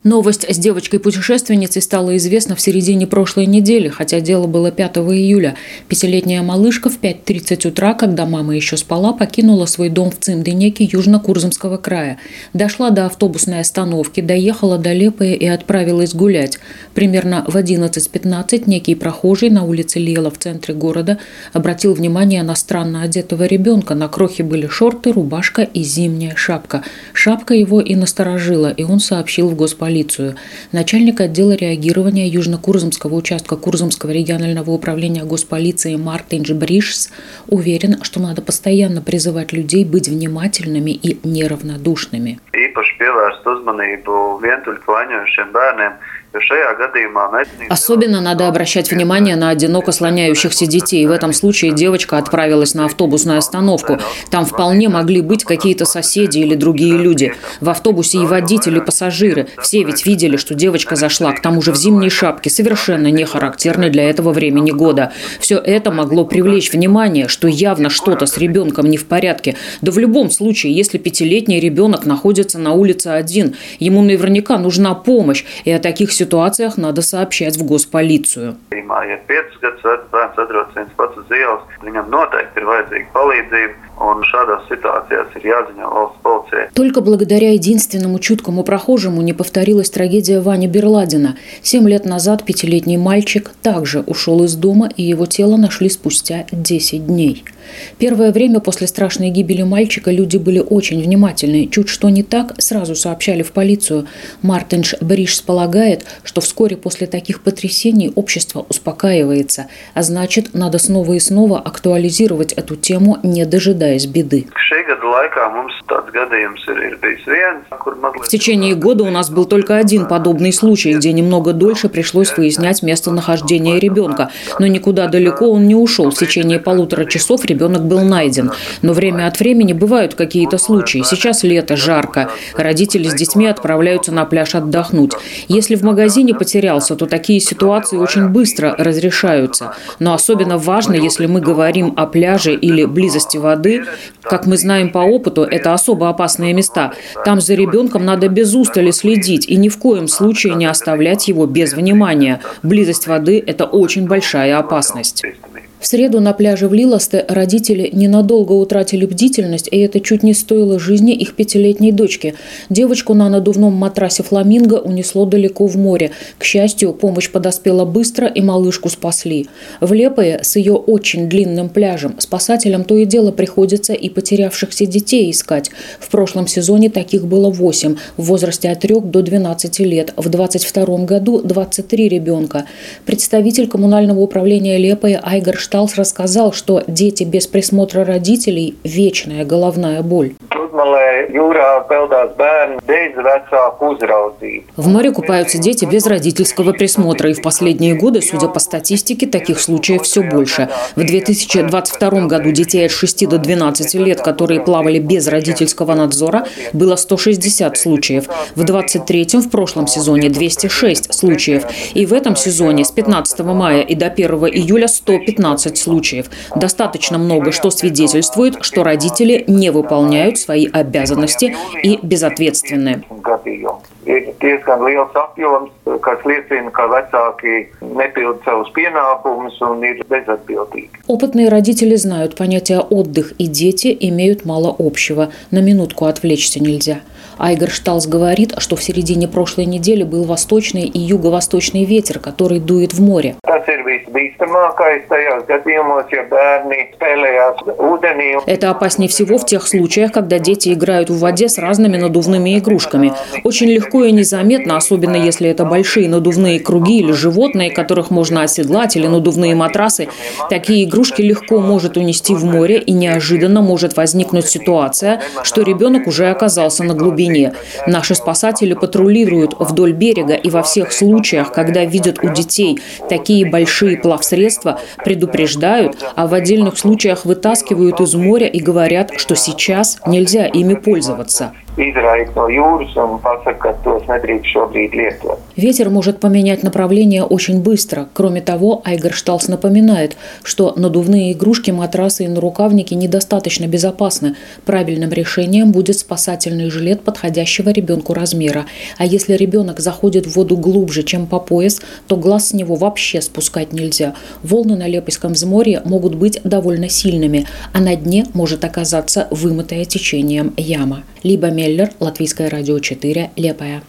Новость с девочкой-путешественницей стала известна в середине прошлой недели, хотя дело было 5 июля. Пятилетняя малышка в 5:30 утра, когда мама еще спала, покинула свой дом в Цимденеке Южно-Курзамского края. Дошла до автобусной остановки, доехала до Лепая и отправилась гулять. Примерно в 11:15 некий прохожий на улице Лела в центре города обратил внимание на странно одетого ребенка. На крохе были шорты, рубашка и зимняя шапка. Шапка его и насторожила, и он сообщил в госполицию. Начальник отдела реагирования Южно-Курзамского участка Курзамского регионального управления госполиции Мартинш Бришс уверен, что надо постоянно призывать людей быть внимательными и неравнодушными. Особенно надо обращать внимание на одиноко слоняющихся детей. В этом случае девочка отправилась на автобусную остановку. Там вполне могли быть какие-то соседи или другие люди. В автобусе и водители, и пассажиры. Все ведь видели, что девочка зашла, к тому же в зимней шапке, совершенно не характерной для этого времени года. Все это могло привлечь внимание, что явно что-то с ребенком не в порядке. Да в любом случае, если 5-летний ребенок находится на улице один, ему наверняка нужна помощь, и о таких ситуациях надо сообщать в госполицию. Только благодаря единственному чуткому прохожему не повторилась трагедия Вани Берладина. 7 лет назад 5-летний мальчик также ушел из дома, и его тело нашли спустя 10 дней. Первое время после страшной гибели мальчика люди были очень внимательны. Чуть что не так, сразу сообщали в полицию. Мартинш Бришс полагает, что вскоре после таких потрясений общество успокаивается, а значит, надо снова и снова актуализировать эту тему, не дожидаясь беды. В течение года у нас был только один подобный случай, где немного дольше пришлось выяснять местонахождение ребенка. Но никуда далеко он не ушел. В течение 1,5 часов ребенок был найден. Но время от времени бывают какие-то случаи. Сейчас лето, жарко. Родители с детьми отправляются на пляж отдохнуть. Если в магазине потерялся, то такие ситуации очень быстро разрешаются. Но особенно важно, если мы говорим о пляже или близости воды. Как мы знаем по опыту, это особо опасные места. Там за ребенком надо без устали следить и ни в коем случае не оставлять его без внимания. Близость воды – это очень большая опасность. В среду на пляже в Лилосте родители ненадолго утратили бдительность, и это чуть не стоило жизни их 5-летней дочки. Девочку на надувном матрасе «Фламинго» унесло далеко в море. К счастью, помощь подоспела быстро, и малышку спасли. В Лепое с ее очень длинным пляжем спасателям то и дело приходится и потерявшихся детей искать. В прошлом сезоне таких было 8, в возрасте от 3 до 12 лет. В 2022 году 23 ребенка. Представитель коммунального управления Лепое Айгар Шталс рассказал, что дети без присмотра родителей – вечная головная боль. В море купаются дети без родительского присмотра, и в последние годы, судя по статистике, таких случаев все больше. В 2022 году детей от 6 до 12 лет, которые плавали без родительского надзора, было 160 случаев. В 2023, в прошлом сезоне, 206 случаев. И в этом сезоне с 15 мая и до 1 июля 115 случаев. Достаточно много, что свидетельствует, что родители не выполняют свои обязанности и безответственны. Опытные родители знают, понятия «отдых» и «дети» имеют мало общего. На минутку отвлечься нельзя. Айгар Шталс говорит, что в середине прошлой недели был восточный и юго-восточный ветер, который дует в море. Это опаснее всего в тех случаях, когда дети играют в воде с разными надувными игрушками. Очень легко и незаметно, особенно если это большие надувные круги или животные, которых можно оседлать, или надувные матрасы. Такие игрушки легко может унести в море, и неожиданно может возникнуть ситуация, что ребенок уже оказался на глубине. Наши спасатели патрулируют вдоль берега, и во всех случаях, когда видят у детей такие большие плавсредства, предупреждают, а в отдельных случаях вытаскивают из моря и говорят, что сейчас нельзя ими пользоваться. Ветер может поменять направление очень быстро. Кроме того, Айгер Шталс напоминает, что надувные игрушки, матрасы и нарукавники недостаточно безопасны. Правильным решением будет спасательный жилет подходящего ребенку размера. А если ребенок заходит в воду глубже, чем по пояс, то глаз с него вообще спускать нельзя. Волны на Лепойском взморье могут быть довольно сильными, а на дне может оказаться вымытая течением яма. Либа Меллер, Латвийское радио 4, Лепая.